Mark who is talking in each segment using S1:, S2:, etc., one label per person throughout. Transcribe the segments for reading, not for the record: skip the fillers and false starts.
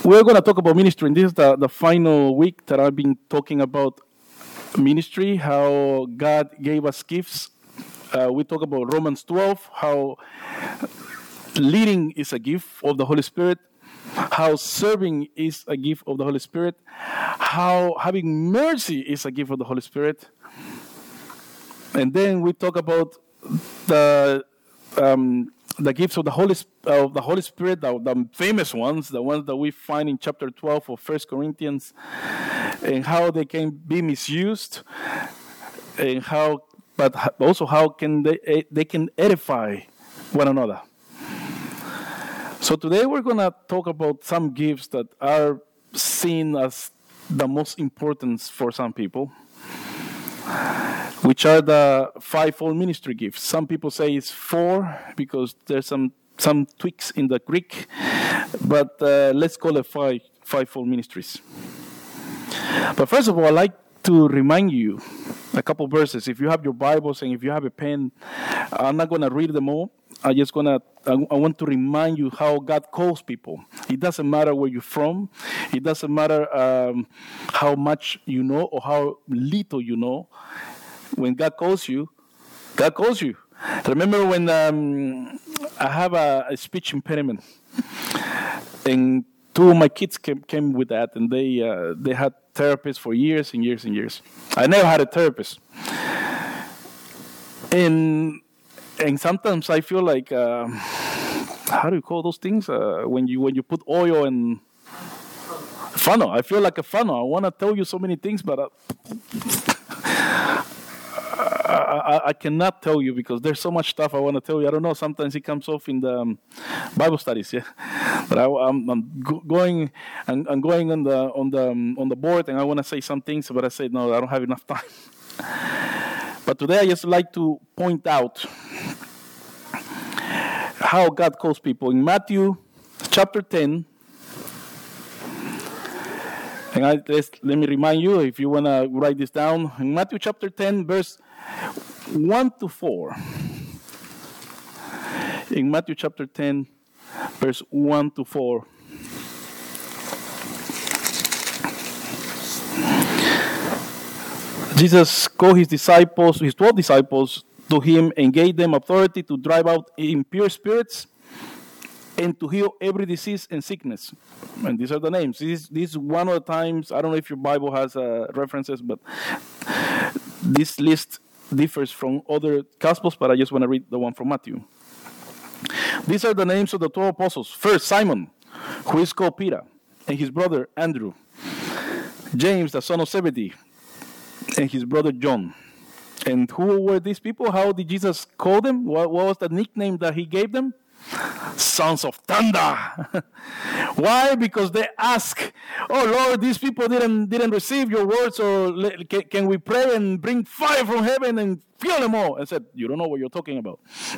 S1: We're going to talk about ministry, and this is the final week that I've been talking about ministry, how God gave us gifts. We talk about Romans 12, how leading is a gift of the Holy Spirit, how serving is a gift of the Holy Spirit, how having mercy is a gift of the Holy Spirit. And then we talk about the gifts of the Holy Spirit, the famous ones, the ones that we find in chapter 12 of 1 Corinthians, and how they can be misused, and but also how can they can edify one another. So today we're going to talk about some gifts that are seen as the most important for some people, which are the fivefold ministry gifts. Some people say it's 4 because there's some tweaks in the Greek, but let's call it fivefold ministries. But first of all, I'd like to remind you a couple verses. If you have your Bibles and if you have a pen, I'm not going to read them all. I want to remind you how God calls people. It doesn't matter where you're from. It doesn't matter how much you know or how little you know. When God calls you, God calls you. Remember when I have a speech impediment, and 2 of my kids came with that, and they had therapists for years and years and years. I never had a therapist, and sometimes I feel like how do you call those things when you put oil in funnel? I feel like a funnel. I want to tell you so many things, but I cannot tell you because there's so much stuff I want to tell you. I don't know. Sometimes it comes off in the Bible studies, yeah. But I'm going on the board, and I want to say some things, but I said no, I don't have enough time. But today I just like to point out how God calls people in Matthew chapter 10. And let me remind you, if you want to write this down, in Matthew chapter 10, verse 1 to 4. In Matthew chapter 10, verse 1 to 4. Jesus called his 12 disciples, to him and gave them authority to drive out impure spirits and to heal every disease and sickness. And these are the names. This is one of the times, I don't know if your Bible has references, but this list differs from other Gospels, but I just want to read the one from Matthew. These are the names of the 12 apostles. First, Simon, who is called Peter, and his brother Andrew. James, the son of Zebedee, and his brother John. And who were these people? How did Jesus call them? What was the nickname that he gave them? Sons of thunder. Why? Because they ask, "Oh Lord, these people didn't receive your words, or can we pray and bring fire from heaven and kill them all?" And said, "You don't know what you're talking about."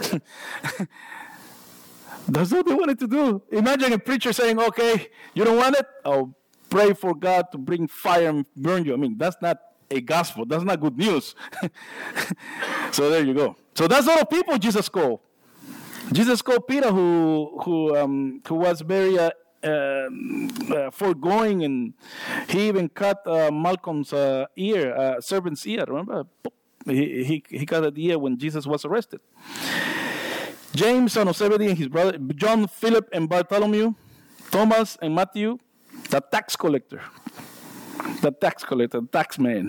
S1: That's what they wanted to do. Imagine a preacher saying, "Okay, you don't want it? I'll pray for God to bring fire and burn you." I mean, that's not a gospel. That's not good news. So there you go. So that's all the people Jesus called. Jesus called Peter, who was very foregoing, and he even cut Malcolm's ear, servant's ear. Remember, he cut the ear when Jesus was arrested. James, son of Zebedee, and his brother John, Philip, and Bartholomew, Thomas, and Matthew, the tax collector. The tax man.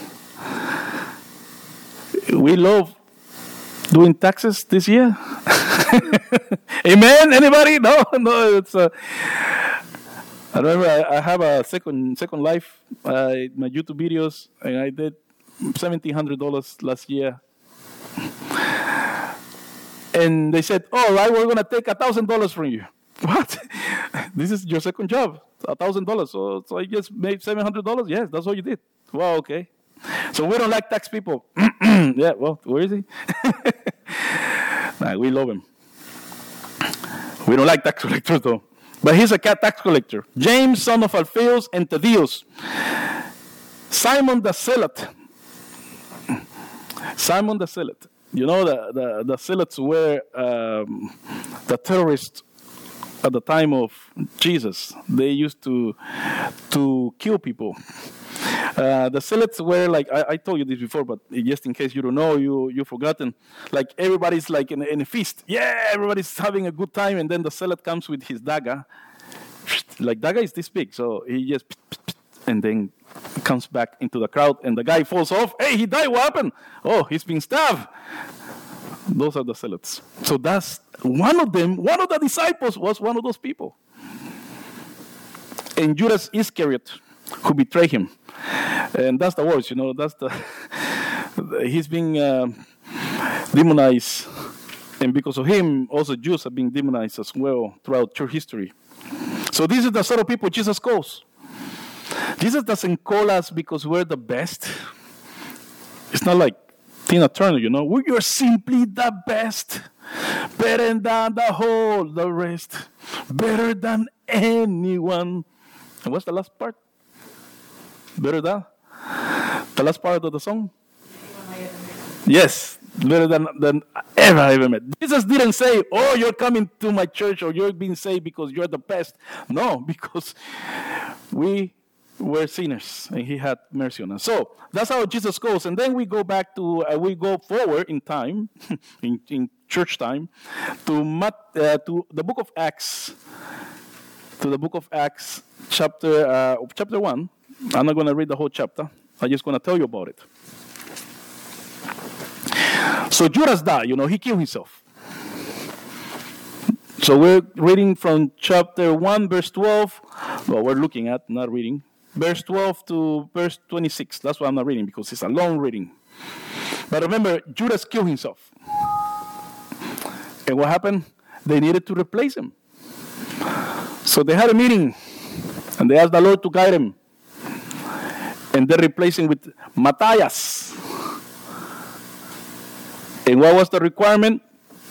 S1: We love doing taxes this year. Amen. Anybody? No. It's. I remember I have a second life. My YouTube videos, and I did $1,700 last year. And they said, "All right, we're gonna take $1,000 from you." What? This is your second job, $1,000. So I just made $700. Yes, that's what you did. Wow, okay. So we don't like tax people. Yeah, well, where is he? Nah, we love him. We don't like tax collectors though. But he's a tax collector. James, son of Alphaeus and Thaddeus. Simon the Zealot. Simon the Zealot. You know, the Zealots were the terrorists at the time of Jesus, they used to kill people. The zealots were like, I told you this before, but just in case you don't know, you've forgotten. Like everybody's like in a feast. Yeah, everybody's having a good time, and then the zealot comes with his dagger. Like dagger is this big, so he just and then comes back into the crowd, and the guy falls off. Hey, he died. What happened? Oh, he's been stabbed. Those are the zealots. So that's one of them. One of the disciples was one of those people. And Judas Iscariot, who betrayed him. And that's the worst, that's he's being demonized. And because of him, also Jews have been demonized as well throughout church history. So this is the sort of people Jesus calls. Jesus doesn't call us because we're the best. It's not like Tina Turner, you're simply the best, better than the rest, better than anyone. And what's the last part? Better than? The last part of the song? Yes, better than ever I ever met. Jesus didn't say, oh, you're coming to my church or you're being saved because you're the best. No, because we were sinners and he had mercy on us. So that's how Jesus goes. And then we go back to, we go forward in time, in church time, to the book of Acts, chapter 1. I'm not going to read the whole chapter. I'm just going to tell you about it. So Judas died, he killed himself. So we're reading from chapter 1, verse 12. Well, we're looking at, not reading. Verse 12 to verse 26. That's why I'm not reading, because it's a long reading. But remember, Judas killed himself. And what happened? They needed to replace him. So they had a meeting, and they asked the Lord to guide him. And they replaced him with Matthias. And what was the requirement?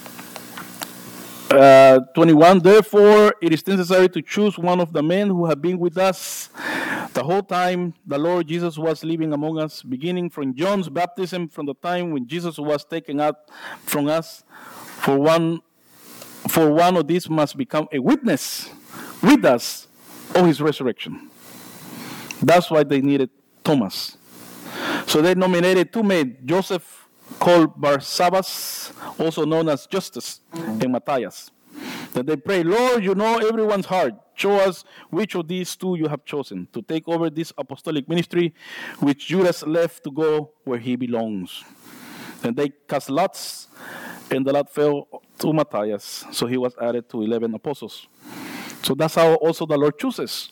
S1: 21, therefore, it is necessary to choose one of the men who have been with us the whole time the Lord Jesus was living among us, beginning from John's baptism, from the time when Jesus was taken out from us. For one of these must become a witness with us of his resurrection. That's why they needed Thomas. So they nominated two men, Joseph, called Barsabbas, also known as Justus, and Matthias. Then they pray, Lord, you know everyone's heart. Show us which of these two you have chosen to take over this apostolic ministry, which Judas left to go where he belongs. Then they cast lots, and the lot fell to Matthias. So he was added to 11 apostles. So that's how also the Lord chooses.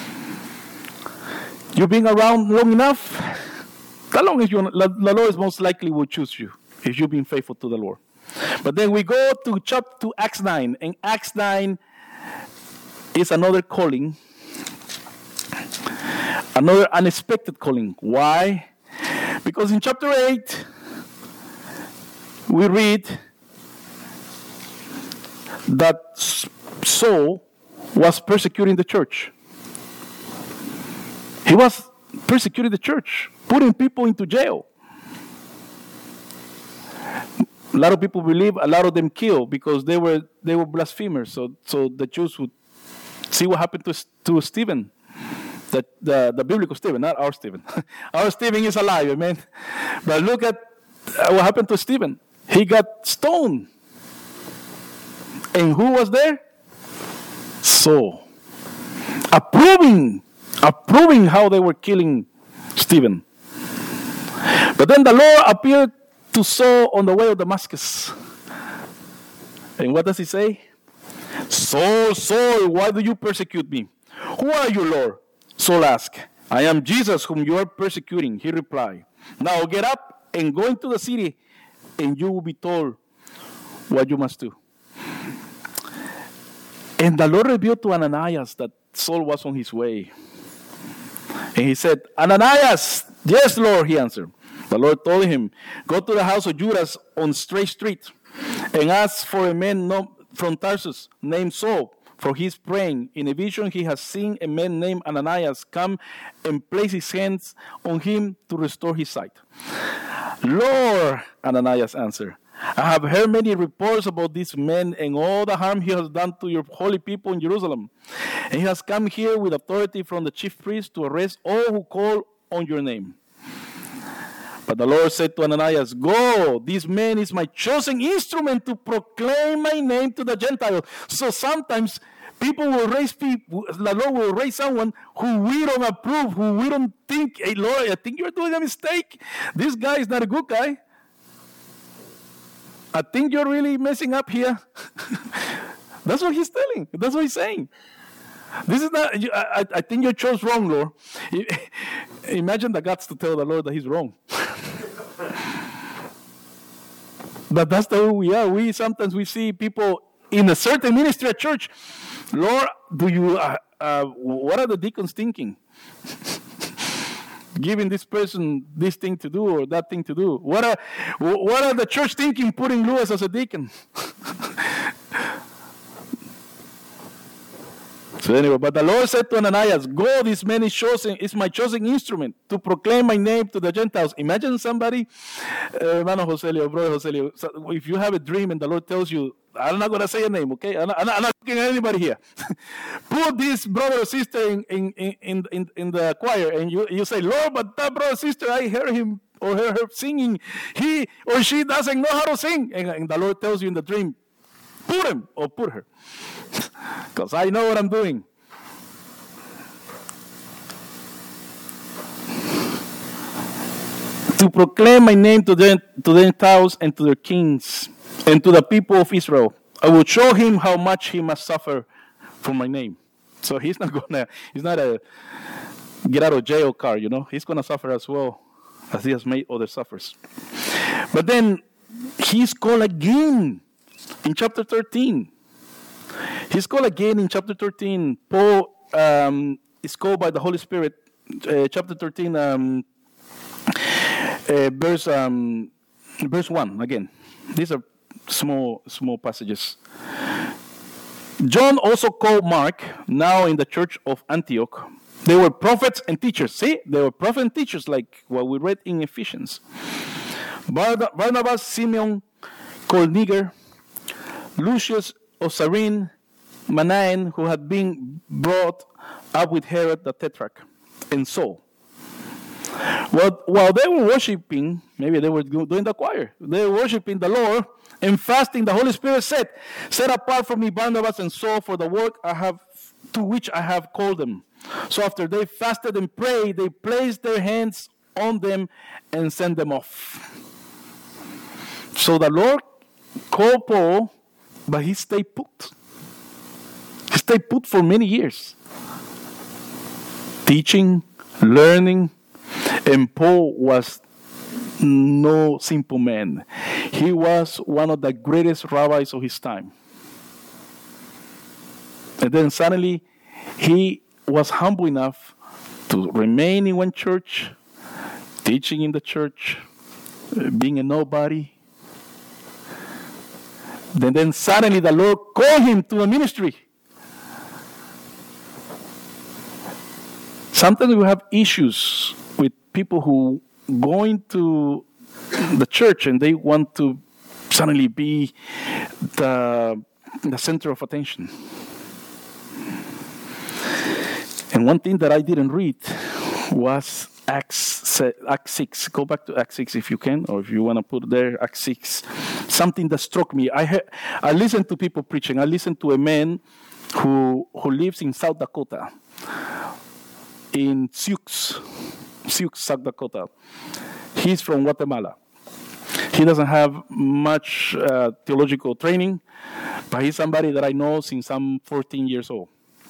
S1: You've been around long enough, the Lord most likely will choose you if you've been faithful to the Lord. But then we go to Acts 9, and Acts 9 is another calling, another unexpected calling. Why? Because in chapter 8, we read that Saul was persecuting the church. He was persecuting the church, putting people into jail. A lot of people believe, a lot of them killed because they were blasphemers. So the Jews would see what happened to Stephen, the biblical Stephen, not our Stephen. Our Stephen is alive, amen. But look at what happened to Stephen. He got stoned. And who was there? Saul. Approving how they were killing Stephen. But then the Lord appeared to Saul on the way of Damascus. And what does he say? Saul, Saul, why do you persecute me? Who are you, Lord? Saul asked. I am Jesus whom you are persecuting, he replied. Now get up and go into the city, and you will be told what you must do. And the Lord revealed to Ananias that Saul was on his way. And he said, Ananias, yes, Lord, he answered. The Lord told him, go to the house of Judas on Straight Street and ask for a man from Tarsus named Saul, for he is praying. In a vision he has seen a man named Ananias come and place his hands on him to restore his sight. Lord, Ananias answered, I have heard many reports about this man and all the harm he has done to your holy people in Jerusalem. And he has come here with authority from the chief priest to arrest all who call on your name. But the Lord said to Ananias, go, this man is my chosen instrument to proclaim my name to the Gentiles. So sometimes people will raise people, the Lord will raise someone who we don't approve, who we don't think, hey Lord, I think you're doing a mistake. This guy is not a good guy. I think you're really messing up here. That's what he's telling. That's what he's saying. This is not, I think you chose wrong, Lord. Imagine the guts to tell the Lord that he's wrong. But that's the way we are. Sometimes we see people in a certain ministry at church. Lord, what are the deacons thinking? Giving this person this thing to do or that thing to do. What are the church thinking putting Louis as a deacon? So anyway, but the Lord said to Ananias, go, this man is my chosen instrument to proclaim my name to the Gentiles. Imagine somebody, Hermano Joselio, Brother Joselio, if you have a dream and the Lord tells you, I'm not going to say a name, okay? I'm not looking at anybody here. Put this brother or sister in the choir, and you say, Lord, but that brother or sister, I heard him or her singing. He or she doesn't know how to sing. And the Lord tells you in the dream, put him or put her. Because I know what I'm doing. To proclaim my name to the Gentiles and to their kings and to the people of Israel. I will show him how much he must suffer for my name. So he's not a get out of jail card, He's going to suffer as well as he has made others suffer. But then he's called again in chapter 13. He's called again in chapter 13. Paul is called by the Holy Spirit, chapter 13, verse 1 again. These are small passages. John also called Mark, now in the church of Antioch. They were prophets and teachers. See, they were prophets and teachers, like what we read in Ephesians. Barnabas, Simeon, called Niger, Lucius of Cyrene, Manaen, who had been brought up with Herod the Tetrarch, and Saul. While they were worshiping, maybe they were doing the choir, they were worshiping the Lord and fasting, the Holy Spirit said, set apart for me Barnabas and Saul for the work to which I have called them. So after they fasted and prayed, they placed their hands on them and sent them off. So the Lord called Paul, but he stayed put. He stayed put for many years. Teaching, learning, and Paul was no simple man. He was one of the greatest rabbis of his time. And then suddenly, he was humble enough to remain in one church, teaching in the church, being a nobody. Then suddenly the Lord called him to a ministry. Sometimes we have issues with people who go into the church and they want to suddenly be the center of attention. And one thing that I didn't read was Acts 6. Go back to Acts 6 if you can, or if you want to put there, Acts 6. Something that struck me. I listened to people preaching. I listened to a man who lives in South Dakota, in Sioux, South Dakota. He's from Guatemala. He doesn't have much theological training, but he's somebody that I know since I'm 14 years old.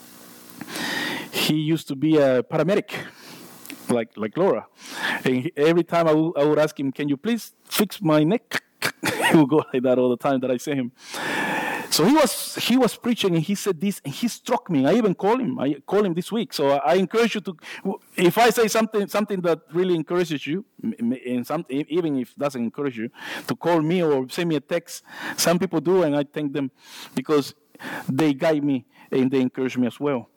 S1: He used to be a paramedic, like Laura. And every time I would ask him, can you please fix my neck? He would go like that all the time that I see him. So he was preaching and he said this and he struck me. I even called him. I called him this week. So I encourage you to, if I say something that really encourages you, and even if it doesn't encourage you, to call me or send me a text. Some people do, and I thank them because they guide me and they encourage me as well.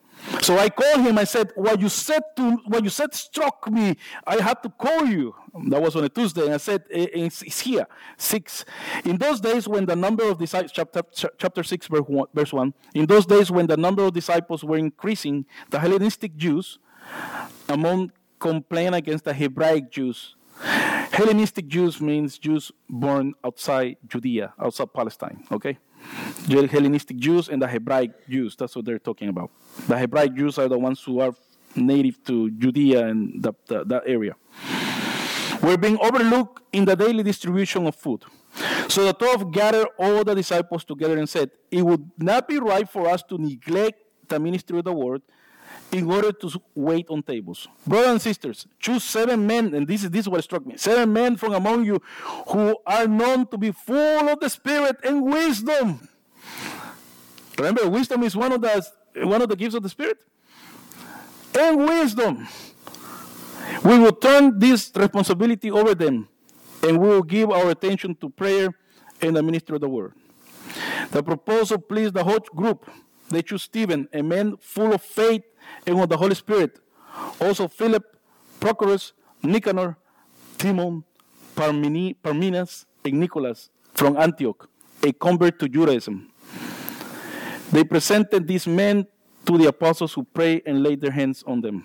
S1: So I called him. I said, what you said struck me. I had to call you. That was on a Tuesday. And I said, it's here, 6. In those days when the number of disciples, chapter 6, verse 1, in those days when the number of disciples were increasing, the Hellenistic Jews among complained against the Hebraic Jews. Hellenistic Jews means Jews born outside Judea, outside Palestine, okay? Hellenistic Jews and the Hebraic Jews, that's what they're talking about. The Hebraic Jews are the ones who are native to Judea and that area. We're being overlooked in the daily distribution of food. So the 12 gathered all the disciples together and said, it would not be right for us to neglect the ministry of the word in order to wait on tables. Brothers and sisters, choose 7 men, and this is what struck me, 7 men from among you who are known to be full of the Spirit and wisdom. Remember, wisdom is one of the gifts of the Spirit. And wisdom. We will turn this responsibility over them, and we will give our attention to prayer and the ministry of the word. The proposal pleased the whole group. They chose Stephen, a man full of faith and of the Holy Spirit. Also Philip, Prochorus, Nicanor, Timon, Parmenas, and Nicholas from Antioch, a convert to Judaism. They presented these men to the apostles who prayed and laid their hands on them.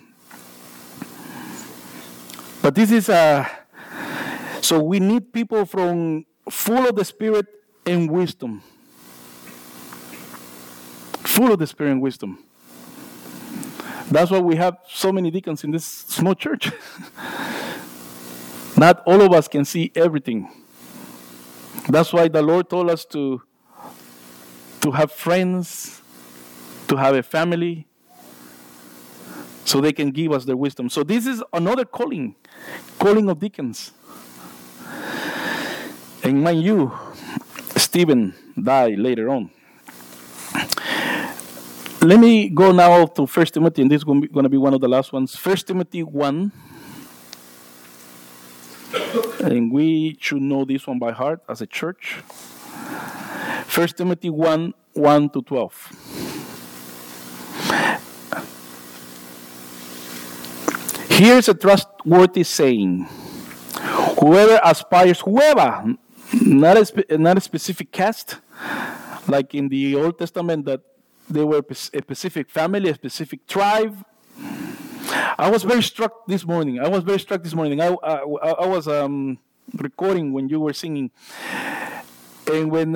S1: But this is so we need people from full of the Spirit and wisdom. Full of the Spirit and wisdom. That's why we have so many deacons in this small church. Not all of us can see everything. That's why the Lord told us to have friends, to have a family, so they can give us their wisdom. So this is another calling of deacons. And mind you, Stephen died later on. Let me go now to 1 Timothy, and this is going to be one of the last ones. 1 Timothy 1. And we should know this one by heart as a church. 1 Timothy 1, 1 to 12. Here's a trustworthy saying. Whoever, not a specific caste, like in the Old Testament that they were a specific family, a specific tribe. I was very struck this morning. I was was recording when you were singing. And when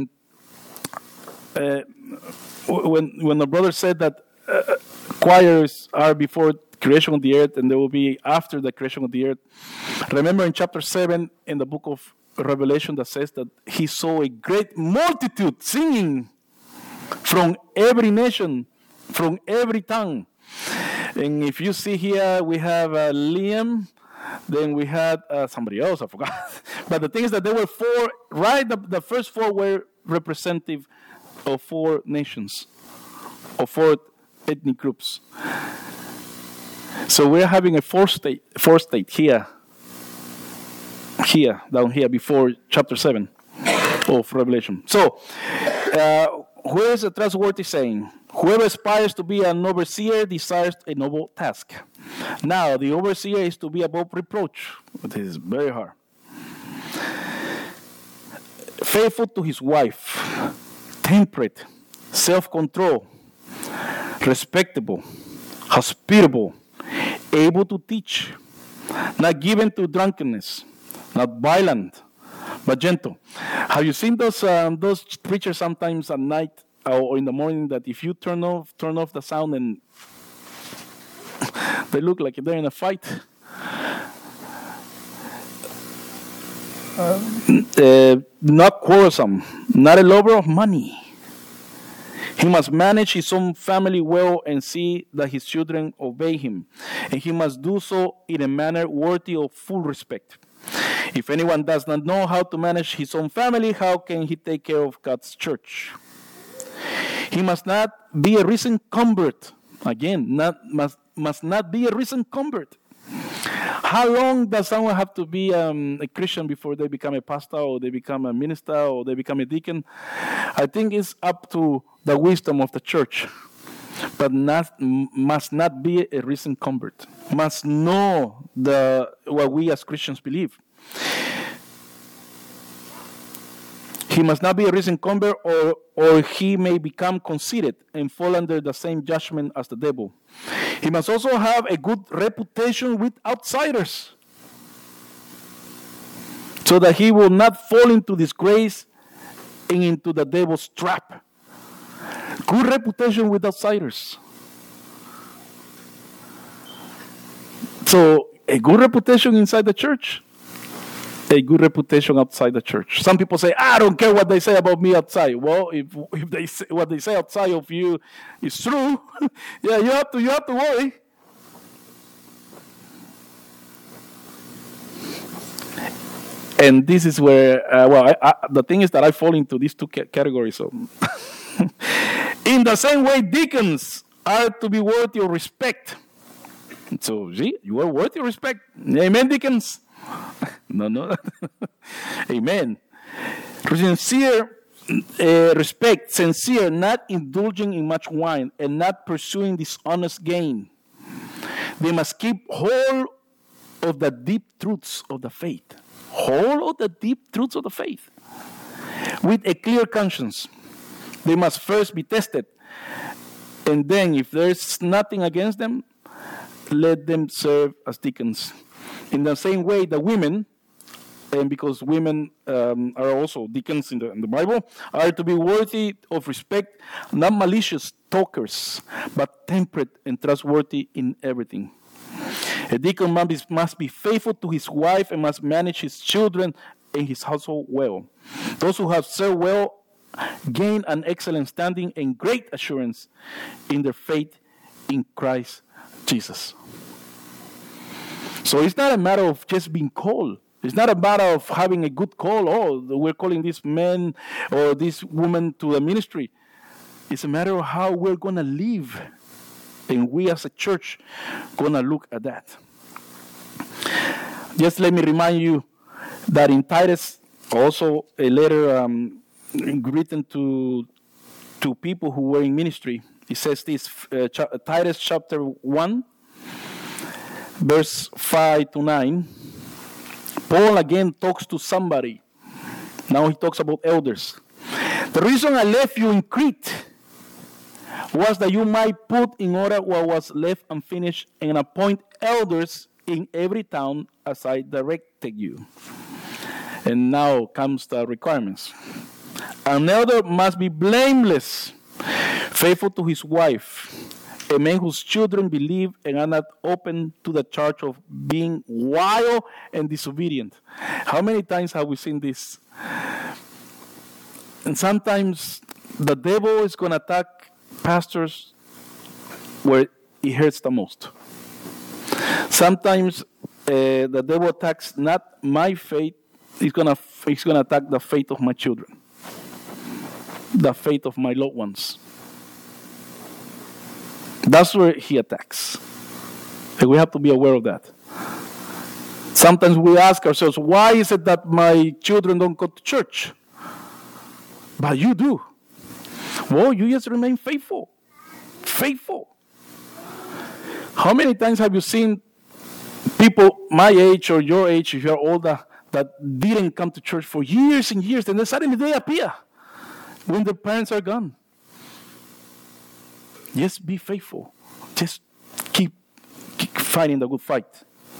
S1: the brother said that choirs are before creation of the earth and they will be after the creation of the earth. Remember in chapter 7 in the book of Revelation that says that he saw a great multitude singing from every nation, from every tongue. And if you see here, we have Liam, then we had somebody else, I forgot. But the thing is that there were 4, right? The first 4 were representative of 4 nations, of 4 ethnic groups. So we're having a 4 state here, down here, before chapter 7 of Revelation. So, where is a trustworthy saying? Whoever aspires to be an overseer desires a noble task. Now, the overseer is to be above reproach. This is very hard. Faithful to his wife, temperate, self-control, respectable, hospitable, able to teach, not given to drunkenness, not violent, but gentle. Have you seen those preachers sometimes at night or in the morning that if you turn off the sound and they look like they're in a fight? Not quarrelsome, not a lover of money. He must manage his own family well and see that his children obey him. And he must do so in a manner worthy of full respect. If anyone does not know how to manage his own family, how can he take care of God's church? He must not be a recent convert. Again, must not be a recent convert. How long does someone have to be a Christian before they become a pastor or they become a minister or they become a deacon? I think it's up to the wisdom of the church. but must not be a recent convert. Must know what we as Christians believe. He must not be a recent convert, or he may become conceited and fall under the same judgment as the devil. He must also have a good reputation with outsiders, so that he will not fall into disgrace and into the devil's trap. Good reputation with outsiders. So, a good reputation inside the church, a good reputation outside the church. Some people say, I don't care what they say about me outside. Well, if they say, what they say outside of you is true, yeah, you have to worry. And this is where, the thing is that I fall into these two categories. So, in the same way, deacons are to be worthy of respect. So, see, you are worthy of respect. Amen, deacons. No. Amen. Sincere respect, sincere, not indulging in much wine and not pursuing dishonest gain. They must keep hold of the deep truths of the faith. Hold of the deep truths of the faith. With a clear conscience. They must first be tested. And then, if there's nothing against them, let them serve as deacons. In the same way, the women, and because women are also deacons in the Bible, are to be worthy of respect, not malicious talkers, but temperate and trustworthy in everything. A deacon must be faithful to his wife and must manage his children and his household well. Those who have served well gain an excellent standing and great assurance in their faith in Christ Jesus. So it's not a matter of just being called. It's not a matter of having a good call. Oh, we're calling this man or this woman to the ministry. It's a matter of how we're going to live. And we as a church going to look at that. Just let me remind you that in Titus, also a letter written to people who were in ministry, it says this, Titus chapter 1, verse 5 to 9, Paul again talks to somebody. Now he talks about elders. The reason I left you in Crete was that you might put in order what was left unfinished and appoint elders in every town as I directed you. And now comes the requirements. An elder must be blameless, faithful to his wife, a man whose children believe and are not open to the charge of being wild and disobedient. How many times have we seen this? And sometimes the devil is going to attack pastors where it hurts the most. Sometimes the devil attacks not my faith, he's going to attack the faith of my children, the faith of my loved ones. That's where he attacks. And we have to be aware of that. Sometimes we ask ourselves, why is it that my children don't go to church? But you do. Well, you just remain faithful. Faithful. How many times have you seen people my age or your age, if you're older, that didn't come to church for years and years, and then suddenly they appear when their parents are gone? Just be faithful. Just keep fighting the good fight.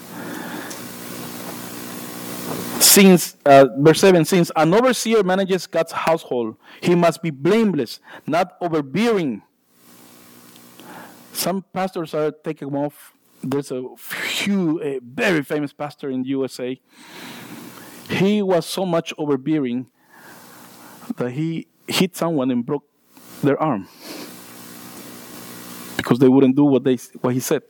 S1: Since, verse 7, since an overseer manages God's household, he must be blameless, not overbearing. Some pastors are taken off. There's a very famous pastor in the USA. He was so much overbearing that he hit someone and broke their arm because they wouldn't do what he said.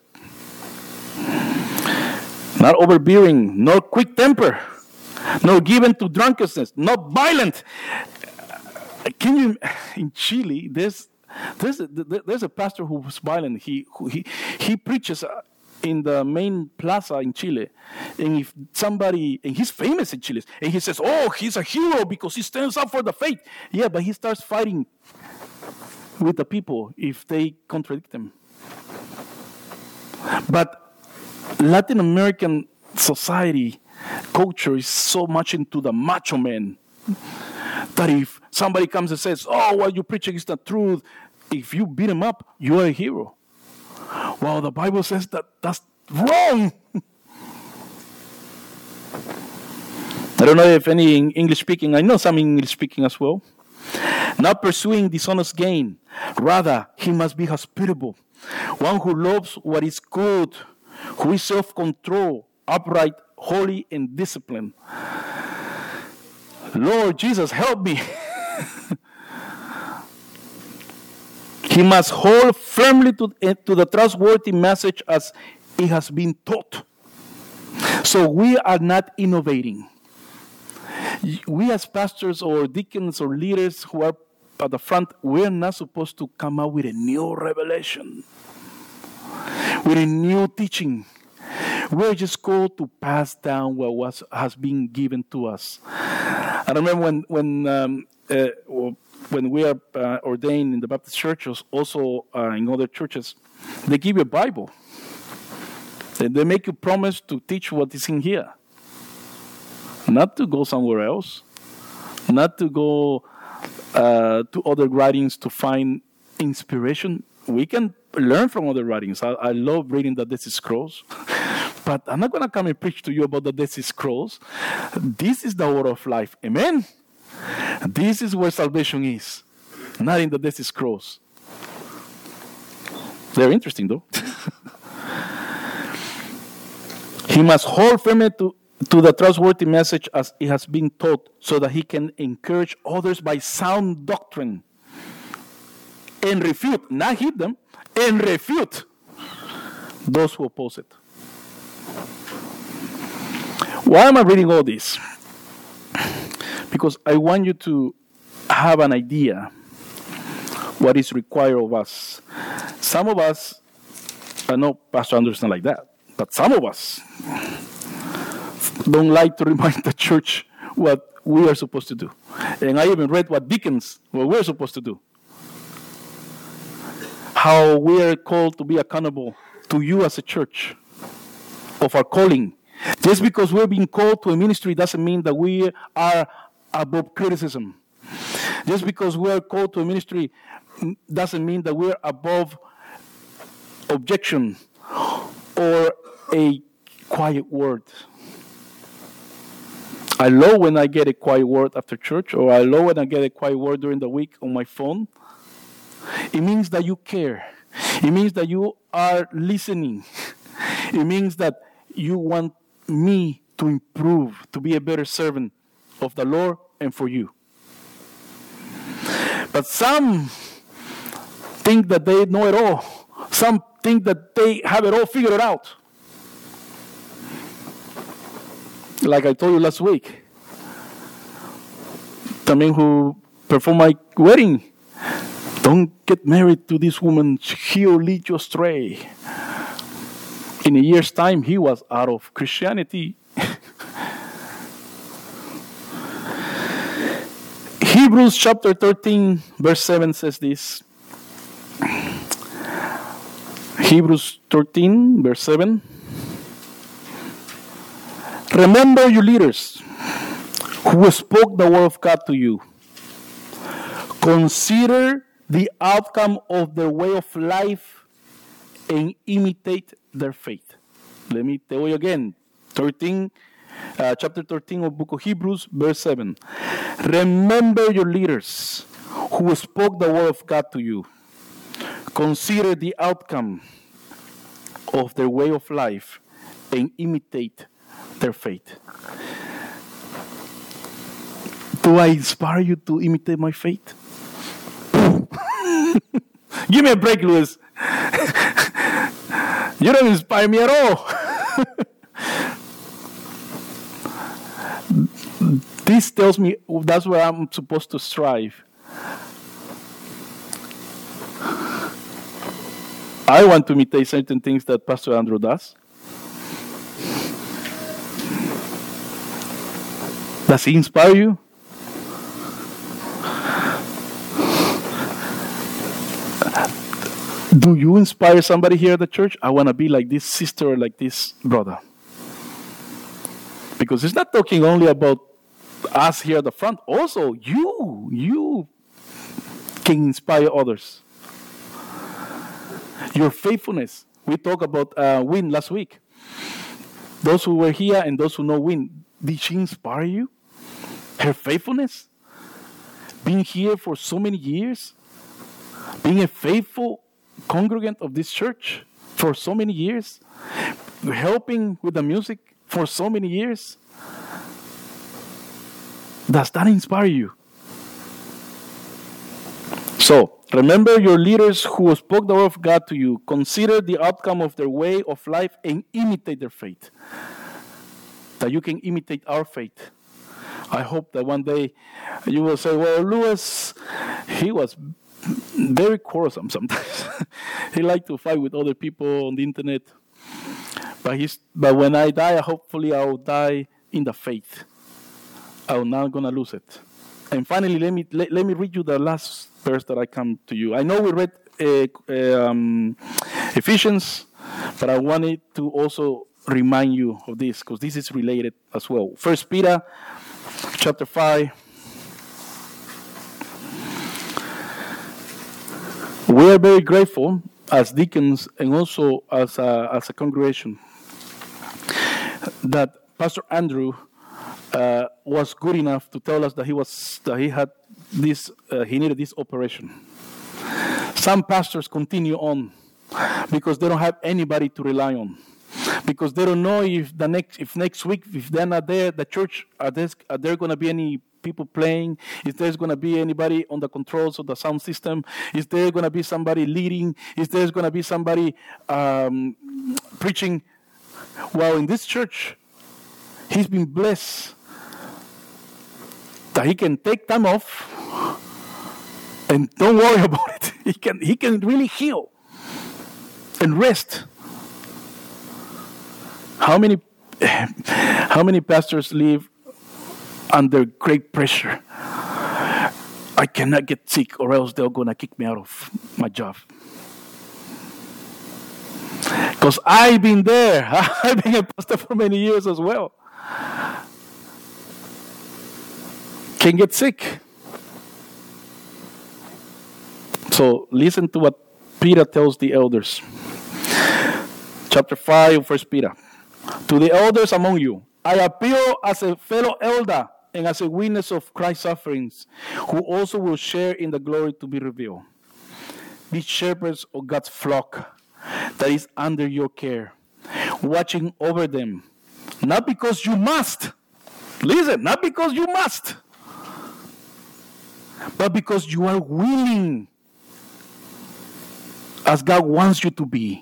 S1: Not overbearing, nor quick temper, nor given to drunkenness, not violent. Can you? In Chile, there's a pastor who was violent. He preaches in the main plaza in Chile, and if somebody, and he's famous in Chile, and he says, "Oh, he's a hero because he stands up for the faith." Yeah, but he starts fighting with the people if they contradict them. But Latin American society, culture is so much into the macho man that if somebody comes and says, oh, what you're preaching is the truth, if you beat him up, you are a hero. Well, the Bible says that that's wrong. I don't know if any English speaking, I know some English speaking as well. Not pursuing dishonest gain. Rather, he must be hospitable. One who loves what is good, who is self-controlled, upright, holy, and disciplined. Lord Jesus, help me. He must hold firmly to the trustworthy message as it has been taught. So we are not innovating. We as pastors or deacons or leaders who are at the front, we're not supposed to come up with a new revelation, with a new teaching. We're just called to pass down what has been given to us. I remember when we are ordained in the Baptist churches, also in other churches, they give you a Bible. They make you promise to teach what is in here. Not to go somewhere else. Not to go to other writings to find inspiration. We can learn from other writings. I love reading the Dead Sea Scrolls. But I'm not going to come and preach to you about the Dead Sea Scrolls. This is the word of life. Amen? This is where salvation is. Not in the Dead Sea Scrolls. They're interesting, though. He must hold firmly to the trustworthy message as it has been taught, so that he can encourage others by sound doctrine and refute, not hit them, and refute those who oppose it. Why am I reading all this? Because I want you to have an idea what is required of us. Some of us, I know Pastor Andrew's not like that, but some of us don't like to remind the church what we are supposed to do. And I even read what we're supposed to do. How we are called to be accountable to you as a church of our calling. Just because we're being called to a ministry doesn't mean that we are above criticism. Just because we are called to a ministry doesn't mean that we're above objection or a quiet word. I love when I get a quiet word after church, or I love when I get a quiet word during the week on my phone. It means that you care. It means that you are listening. It means that you want me to improve, to be a better servant of the Lord and for you. But some think that they know it all. Some think that they have it all figured out. Like I told you last week, the man who performed my wedding, don't get married to this woman, he'll lead you astray. In a year's time, he was out of Christianity. Hebrews chapter 13, verse 7 says this. Hebrews 13, verse 7. Remember your leaders who spoke the word of God to you. Consider the outcome of their way of life and imitate their faith. Let me tell you again. Chapter 13 of book of Hebrews, verse 7. Remember your leaders who spoke the word of God to you. Consider the outcome of their way of life and imitate their faith. Do I inspire you to imitate my faith? Give me a break, Luis. You don't inspire me at all. This tells me that's where I'm supposed to strive. I want to imitate certain things that Pastor Andrew does. Does he inspire you? Do you inspire somebody here at the church? I want to be like this sister or like this brother. Because it's not talking only about us here at the front. Also, you can inspire others. Your faithfulness. We talked about Win last week. Those who were here and those who know Win, did she inspire you? Her faithfulness? Being here for so many years? Being a faithful congregant of this church for so many years? Helping with the music for so many years? Does that inspire you? So, remember your leaders who spoke the word of God to you. Consider the outcome of their way of life and imitate their faith. That you can imitate our faith. I hope that one day you will say, well, Louis, he was very quarrelsome sometimes. He liked to fight with other people on the internet. But when I die, hopefully I will die in the faith. I'm not going to lose it. And finally, let me read you the last verse that I come to you. I know we read Ephesians, but I wanted to also remind you of this because this is related as well. 1 Peter chapter 5. We are very grateful as deacons and also as a congregation that Pastor Andrew was good enough to tell us that he needed this operation. Some pastors continue on because they don't have anybody to rely on, because they don't know if next week, if they're not there, the church are there going to be any people playing? Is there going to be anybody on the controls of the sound system? Is there going to be somebody leading? Is there going to be somebody preaching? Well, in this church, he's been blessed that he can take time off and don't worry about it. He can really heal and rest. How many pastors live under great pressure? I cannot get sick or else they're going to kick me out of my job. Because I've been there. I've been a pastor for many years as well. Can get sick. So listen to what Peter tells the elders. Chapter 5 of 1 Peter. To the elders among you, I appeal as a fellow elder and as a witness of Christ's sufferings, who also will share in the glory to be revealed. Be shepherds of God's flock that is under your care, watching over them, not because you must. Listen, not because you must, but because you are willing, as God wants you to be.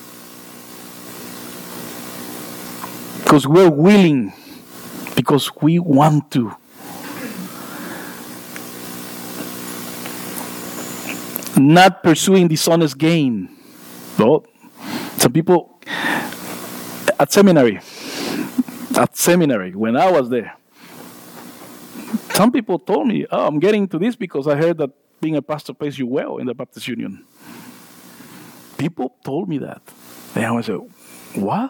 S1: Because we're willing, because we want to. Not pursuing dishonest gain. No. Some people at seminary, when I was there, some people told me, oh, I'm getting into this because I heard that being a pastor pays you well in the Baptist Union. People told me that. And I was like, what?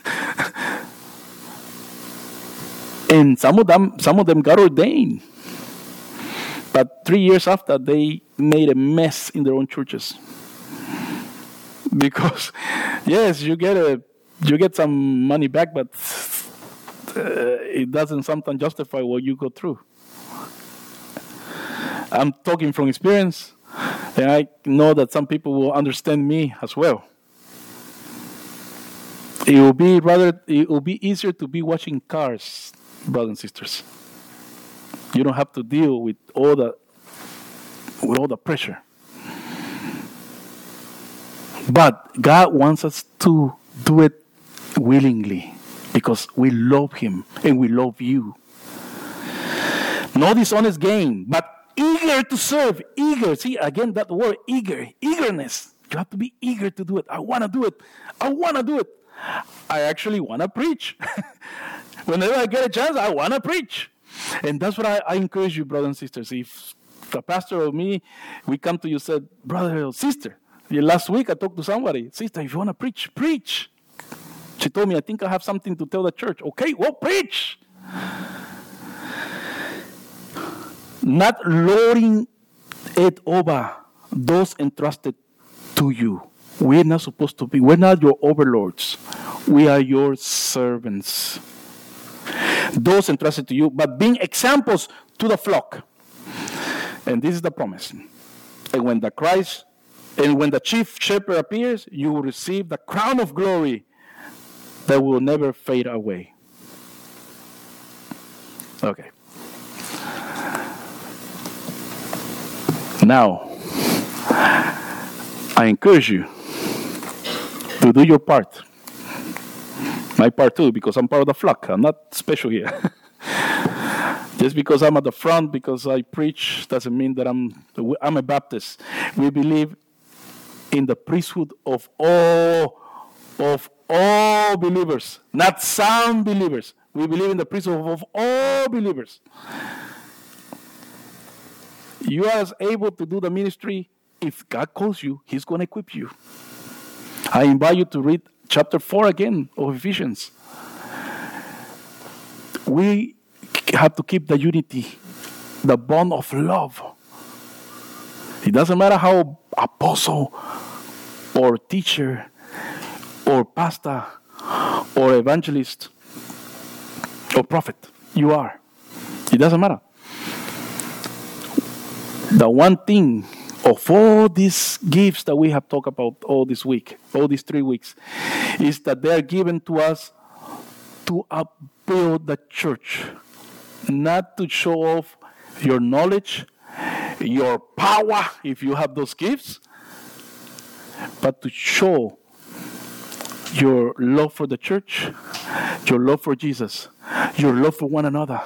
S1: And some of them got ordained. But 3 years after, they made a mess in their own churches. Because, yes, you get some money back, but it doesn't sometimes justify what you go through. I'm talking from experience, and I know that some people will understand me as well. It will be easier to be watching cars, brothers and sisters. You don't have to deal with all the pressure. But God wants us to do it willingly because we love Him and we love you. No dishonest gain, but eager to serve. Eager. See, again, that word, eager. Eagerness. You have to be eager to do it. I want to do it. I want to do it. I actually want to preach. Whenever I get a chance, I want to preach. And that's what I encourage you, brothers and sisters. If the pastor or me, we come to you and said, brother or sister, Last week I talked to somebody. Sister, if you want to preach, preach. She told me, I think I have something to tell the church. Okay, well, preach. Not lording it over those entrusted to you. We're not supposed to be. We're not your overlords. We are your servants. Those entrusted to you, but being examples to the flock. And this is the promise. And when the chief shepherd appears, you will receive the crown of glory that will never fade away. Okay. Now, I encourage you to do your part. My part too, because I'm part of the flock. I'm not special here. Just because I'm at the front, because I preach, doesn't mean that I'm a Baptist. We believe in the priesthood of all believers, not some believers. We believe in the priesthood of all believers. You are able to do the ministry. If God calls you, He's going to equip you. I invite you to read chapter 4 again of Ephesians. We have to keep the unity, the bond of love. It doesn't matter how apostle or teacher or pastor or evangelist or prophet you are. It doesn't matter. The one thing of all these gifts that we have talked about all this week, all these 3 weeks, is that they are given to us to upbuild the church, not to show off your knowledge, your power, if you have those gifts, but to show your love for the church, your love for Jesus, your love for one another.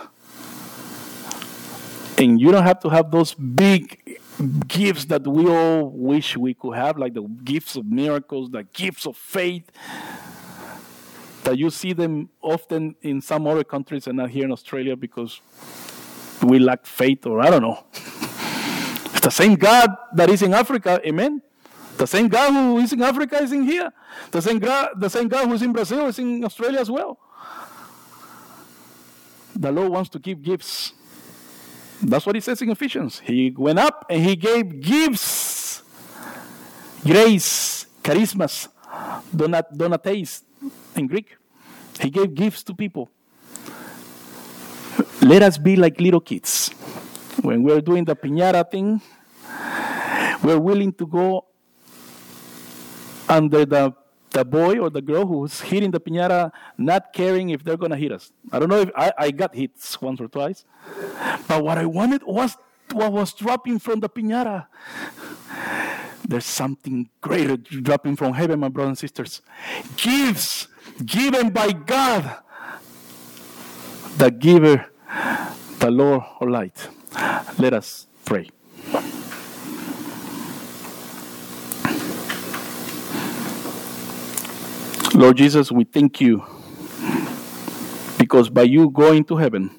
S1: And you don't have to have those big gifts that we all wish we could have, like the gifts of miracles, the gifts of faith, that you see them often in some other countries and not here in Australia because we lack faith, or I don't know. It's the same God that is in Africa, amen? The same God who is in Africa is in here. The same God who is in Brazil is in Australia as well. The Lord wants to give gifts. That's what He says in Ephesians. He went up and He gave gifts, grace, charismas, donates in Greek. He gave gifts to people. Let us be like little kids. When we're doing the piñata thing, we're willing to go under the boy or the girl who's hitting the piñata, not caring if they're going to hit us. I don't know if I got hit once or twice. But what I wanted was what was dropping from the piñata. There's something greater dropping from heaven, my brothers and sisters. Gifts given by God, the giver, the Lord of light. Let us pray. Lord Jesus, we thank you because by you going to heaven,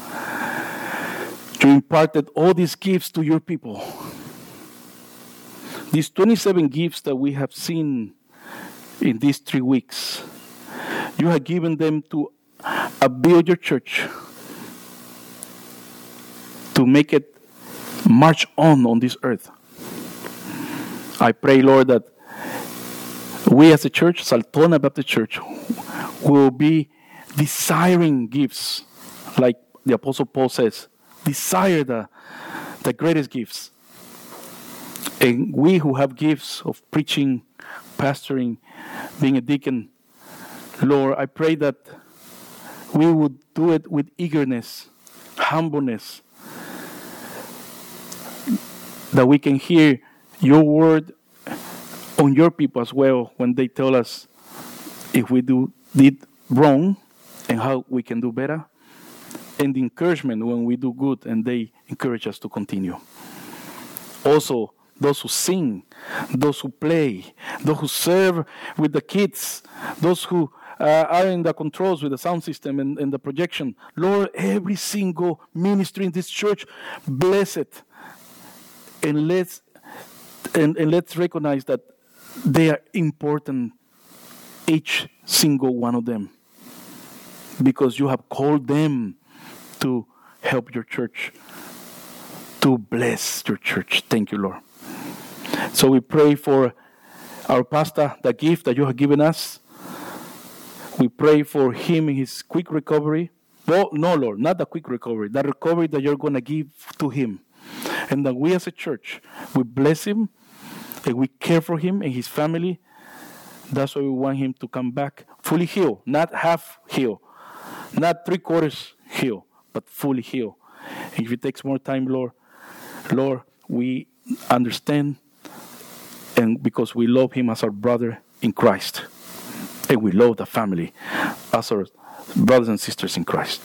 S1: you imparted all these gifts to your people. These 27 gifts that we have seen in these 3 weeks, you have given them to build your church, to make it march on this earth. I pray, Lord, that we as a church, Saltona Baptist Church, will be desiring gifts, like the Apostle Paul says, desire the greatest gifts. And we who have gifts of preaching, pastoring, being a deacon, Lord, I pray that we would do it with eagerness, humbleness, that we can hear your word on your people as well when they tell us if we did wrong and how we can do better, and the encouragement when we do good and they encourage us to continue. Also, those who sing, those who play, those who serve with the kids, those who are in the controls with the sound system and the projection. Lord, every single ministry in this church, bless it. And let's recognize that they are important, each single one of them, because you have called them to help your church, to bless your church. Thank you, Lord. So we pray for our pastor, the gift that you have given us. We pray for him in his quick recovery. Well, no, Lord, not the quick recovery, the recovery that you're going to give to him. And that we as a church, we bless him and we care for him and his family. That's why we want him to come back fully healed, not half healed, not 3/4 healed, but fully healed. And if it takes more time, Lord, we understand, and because we love him as our brother in Christ, and we love the family as our brothers and sisters in Christ.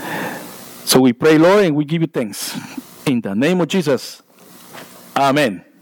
S1: So we pray, Lord, and we give you thanks. In the name of Jesus, amen.